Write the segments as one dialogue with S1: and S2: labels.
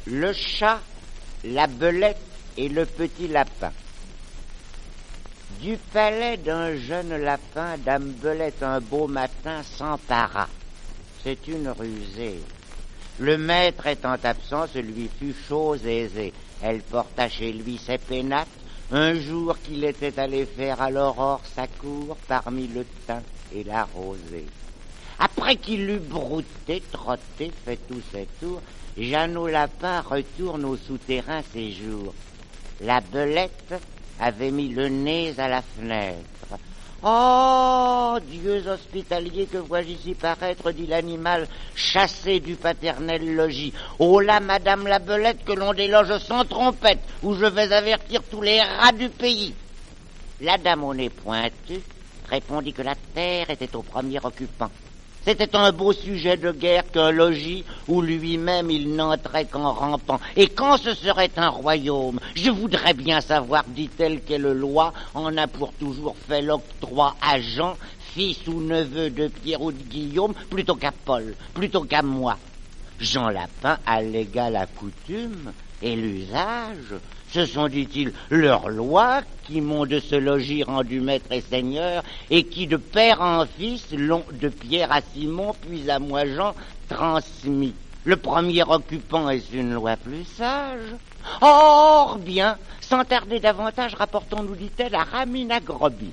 S1: le chat, la belette et le petit lapin. Du palais d'un jeune lapin, dame Belette un beau matin s'empara. C'est une rusée. Le maître étant absent, ce lui fut chose aisée. Elle porta chez lui ses pénates, un jour qu'il était allé faire à l'aurore sa cour parmi le thym et la rosée. Après qu'il eut brouté, trotté, fait tous ses tours, Jeannot Lapin retourne au souterrain séjour. La Belette avait mis le nez à la fenêtre. « Oh, dieux hospitaliers, que vois-je ici paraître, dit l'animal, chassé du paternel logis. Oh là, madame la Belette, que l'on déloge sans trompette, où je vais avertir tous les rats du pays. » La dame au nez pointu répondit que la terre était au premier occupant. C'était un beau sujet de guerre qu'un logis où lui-même il n'entrait qu'en rampant. Et quand ce serait un royaume, je voudrais bien savoir, dit-elle, quelle loi en a pour toujours fait l'octroi à Jean, fils ou neveu de Pierre ou de Guillaume, plutôt qu'à Paul, plutôt qu'à moi. Jean Lapin allégua la coutume et l'usage. Ce sont, dit-il, leurs lois qui m'ont de ce logis rendu maître et seigneur, et qui de père en fils l'ont de Pierre à Simon, puis à moi Jean, transmis. Le premier occupant est une loi plus sage. Or bien, sans tarder davantage, rapportons-nous, dit-elle, à Raminagrobis.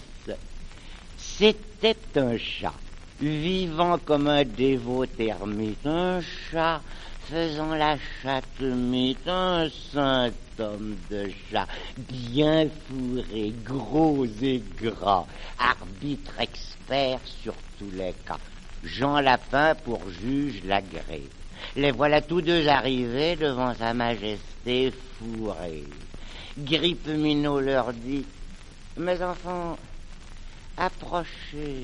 S1: C'était un chat, vivant comme un dévot ermite, un chat faisant la chatte-mite, un saint homme de chat, bien fourré, gros et gras, arbitre expert sur tous les cas. Jean Lapin pour juge l'agréé. Les voilà tous deux arrivés devant sa majesté fourrée. Grippeminot leur dit: « Mes enfants, approchez,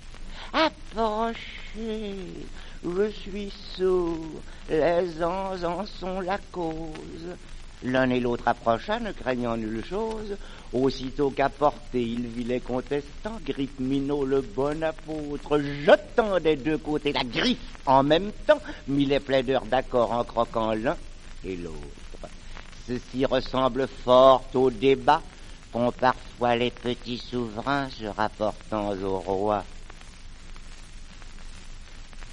S1: approchez, je suis sourd, les uns en sont la cause. » L'un et l'autre approcha, ne craignant nulle chose. Aussitôt qu'à portée il vit les contestants, Grippeminot le bon apôtre, jetant des deux côtés la griffe en même temps, mit les plaideurs d'accord en croquant l'un et l'autre. Ceci ressemble fort au débat qu'ont parfois les petits souverains se rapportant au roi.